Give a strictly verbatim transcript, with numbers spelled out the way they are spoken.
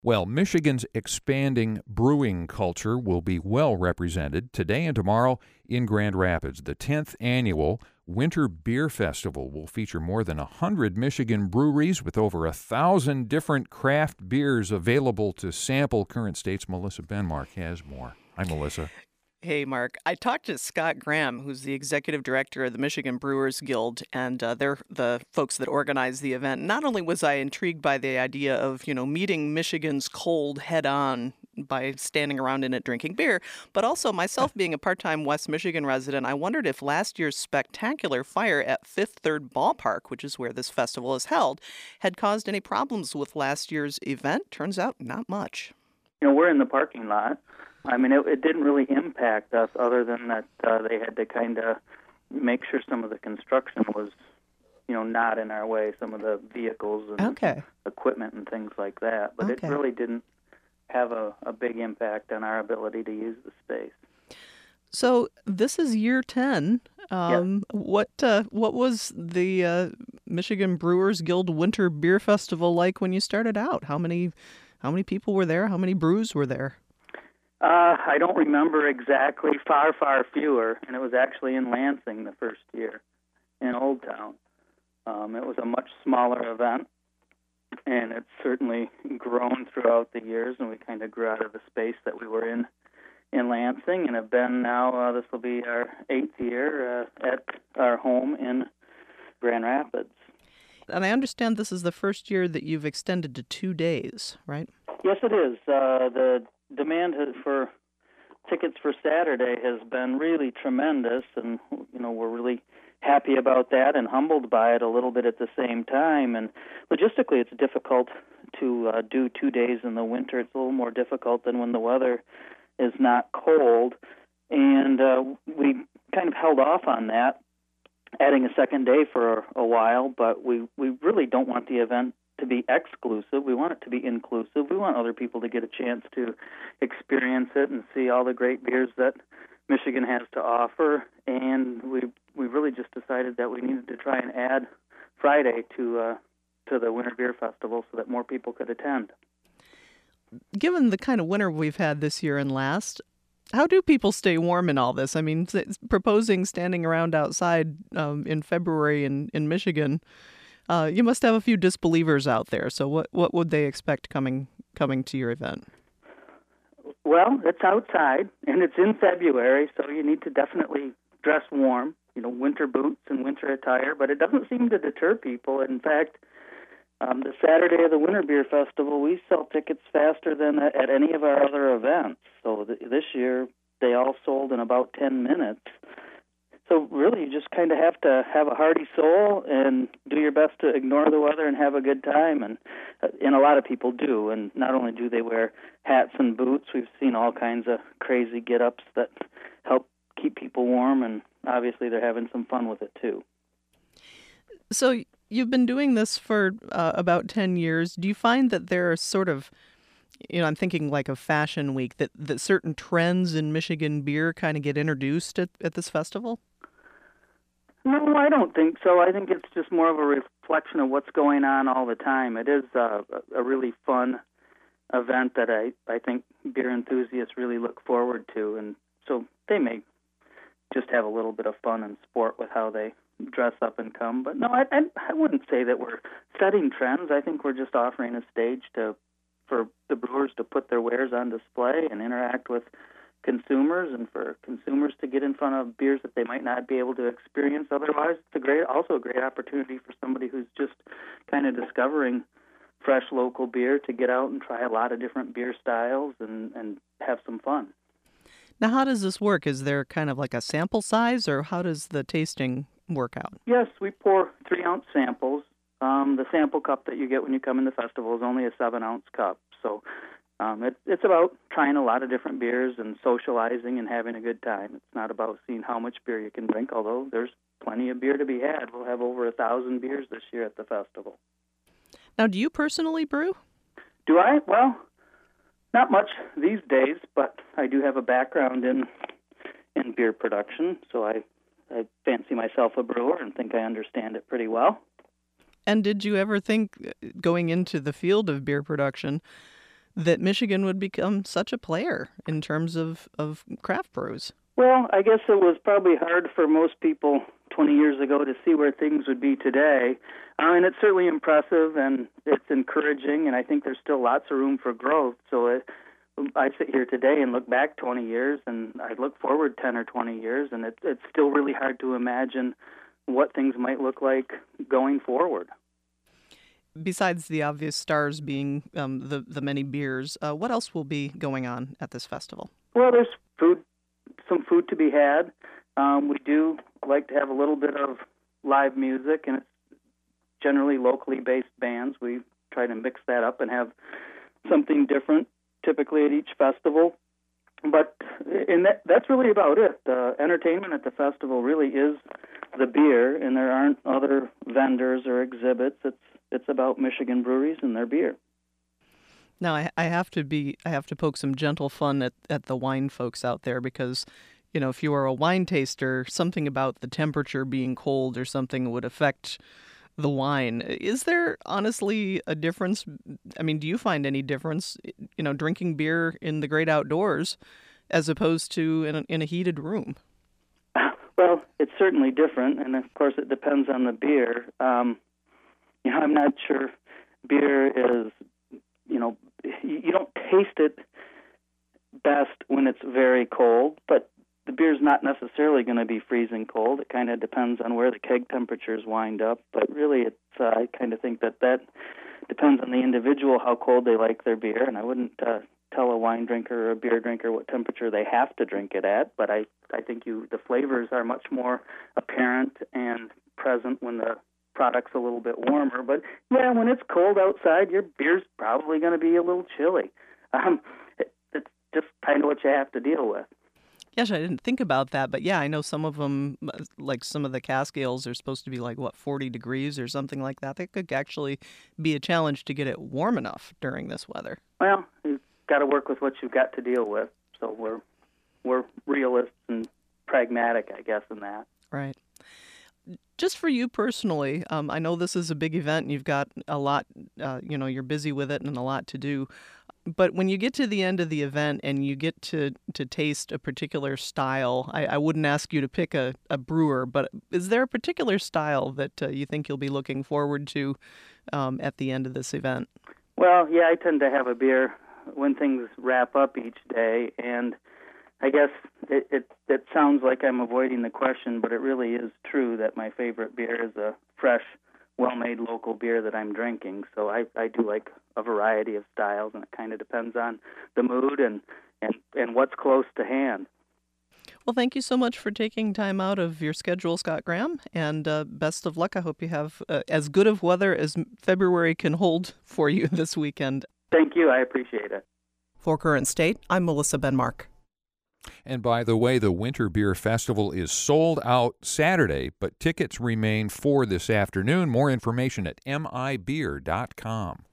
Well, Michigan's expanding brewing culture will be well represented today and tomorrow in Grand Rapids. The tenth annual Winter Beer Festival will feature more than one hundred Michigan breweries with over one thousand different craft beers available to sample. Current State's Melissa Benmark has more. Hi, Melissa. Hey, Mark. I talked to Scott Graham, who's the executive director of the Michigan Brewers Guild, and uh, they're the folks that organize the event. Not only was I intrigued by the idea of, you know, meeting Michigan's cold head-on by standing around in it drinking beer, but also myself being a part-time West Michigan resident, I wondered if last year's spectacular fire at Fifth Third Ballpark, which is where this festival is held, had caused any problems with last year's event. Turns out not much. You know, we're in the parking lot. I mean, it, it didn't really impact us other than that uh, they had to kind of make sure some of the construction was, you know, not in our way, some of the vehicles and okay. equipment and things like that. But okay. it really didn't have a, a big impact on our ability to use the space. So this is year ten. Um, yes. What uh, what was the uh, Michigan Brewers Guild Winter Beer Festival like when you started out? How many how many people were there? How many brews were there? Uh, I don't remember exactly. Far, far fewer, and it was actually in Lansing the first year, in Old Town. Um, it was a much smaller event, and it's certainly grown throughout the years, and we kind of grew out of the space that we were in in Lansing, and have been now, uh, this will be our eighth year uh, at our home in Grand Rapids. And I understand this is the first year that you've extended to two days, right? Yes, it is. Uh, the demand for tickets for Saturday has been really tremendous, and you know we're really happy about that and humbled by it a little bit at the same time. And logistically, it's difficult to uh, do two days in the winter. It's a little more difficult than when the weather is not cold, and uh, we kind of held off on that, adding a second day for a while. But we we really don't want the event to be exclusive. We want it to be inclusive. We want other people to get a chance to experience it and see all the great beers that Michigan has to offer. And we we really just decided that we needed to try and add Friday to uh, to the Winter Beer Festival so that more people could attend. Given the kind of winter we've had this year and last, how do people stay warm in all this? I mean, proposing standing around outside um, in February in, in Michigan, Uh, you must have a few disbelievers out there. So what, what would they expect coming coming to your event? Well, it's outside, and it's in February, so you need to definitely dress warm, you know, winter boots and winter attire, but it doesn't seem to deter people. In fact, um, the Saturday of the Winter Beer Festival, we sell tickets faster than at any of our other events. So th- this year, they all sold in about ten minutes. So really, you just kind of have to have a hearty soul and do your best to ignore the weather and have a good time. And uh, and a lot of people do. And not only do they wear hats and boots, we've seen all kinds of crazy get-ups that help keep people warm. And obviously, they're having some fun with it, too. So you've been doing this for uh, about ten years. Do you find that there are sort of, you know, I'm thinking like a fashion week, that, that certain trends in Michigan beer kind of get introduced at, at this festival? No, I don't think so. I think it's just more of a reflection of what's going on all the time. It is uh, a really fun event that I, I think beer enthusiasts really look forward to, and so they may just have a little bit of fun and sport with how they dress up and come. But no, I, I, I wouldn't say that we're setting trends. I think we're just offering a stage to for the brewers to put their wares on display and interact with consumers, and for consumers to get in front of beers that they might not be able to experience otherwise. It's a great, also a great opportunity for somebody who's just kind of discovering fresh local beer to get out and try a lot of different beer styles and, and have some fun. Now, how does this work? Is there kind of like a sample size, or how does the tasting work out? Yes, we pour three-ounce samples. Um, the sample cup that you get when you come in the festival is only a seven-ounce cup, so Um, it, it's about trying a lot of different beers and socializing and having a good time. It's not about seeing how much beer you can drink, although there's plenty of beer to be had. We'll have over a thousand beers this year at the festival. Now, do you personally brew? Do I? Well, not much these days, but I do have a background in in beer production, so I, I fancy myself a brewer and think I understand it pretty well. And did you ever think, going into the field of beer production, that Michigan would become such a player in terms of, of craft brews. Well, I guess it was probably hard for most people twenty years ago to see where things would be today. I mean, it's certainly impressive and it's encouraging, and I think there's still lots of room for growth. So it, I sit here today and look back twenty years, and I look forward ten or twenty years, and it, it's still really hard to imagine what things might look like going forward. Besides the obvious stars being um, the, the many beers, uh, what else will be going on at this festival? Well, there's food, some food to be had. Um, we do like to have a little bit of live music, and it's generally locally based bands. We try to mix that up and have something different typically at each festival. But and that, that's really about it. The entertainment at the festival really is the beer, and there aren't other vendors or exhibits. It's it's about Michigan breweries and their beer. Now, I, I have to be I have to poke some gentle fun at, at the wine folks out there because, you know, if you are a wine taster, something about the temperature being cold or something would affect the wine. Is there honestly a difference? I mean, do you find any difference, you know, drinking beer in the great outdoors as opposed to in a, in a heated room? Well, it's certainly different, and of course it depends on the beer. Um, you know, I'm not sure beer is, you know, you don't taste it best when it's very cold, but the beer's not necessarily going to be freezing cold. It kind of depends on where the keg temperatures wind up, but really it's, uh, I kind of think that that depends on the individual, how cold they like their beer, and I wouldn't uh, tell a wine drinker or a beer drinker what temperature they have to drink it at, but I, I think you the flavors are much more apparent and present when the product's a little bit warmer. But yeah, when it's cold outside, your beer's probably going to be a little chilly. Um, it, it's just kind of what you have to deal with. Yes, I didn't think about that, but yeah, I know some of them, like some of the cask ales, are supposed to be like, what, forty degrees or something like that. That could actually be a challenge to get it warm enough during this weather. Well, you've got to work with what you've got to deal with. So we're we're realists and pragmatic, I guess, in that. Right. Just for you personally, um, I know this is a big event and you've got a lot, uh, you know, you're busy with it and a lot to do. But when you get to the end of the event and you get to, to taste a particular style, I, I wouldn't ask you to pick a, a brewer, but is there a particular style that uh, you think you'll be looking forward to um, at the end of this event? Well, yeah, I tend to have a beer when things wrap up each day, and I guess it, it, it sounds like I'm avoiding the question, but it really is true that my favorite beer is a fresh, well-made local beer that I'm drinking. So I, I do like a variety of styles, and it kind of depends on the mood and, and, and what's close to hand. Well, thank you so much for taking time out of your schedule, Scott Graham, and uh, best of luck. I hope you have uh, as good of weather as February can hold for you this weekend. Thank you. I appreciate it. For Current State, I'm Melissa Benmark. And by the way, the Winter Beer Festival is sold out Saturday, but tickets remain for this afternoon. More information at m i beer dot com.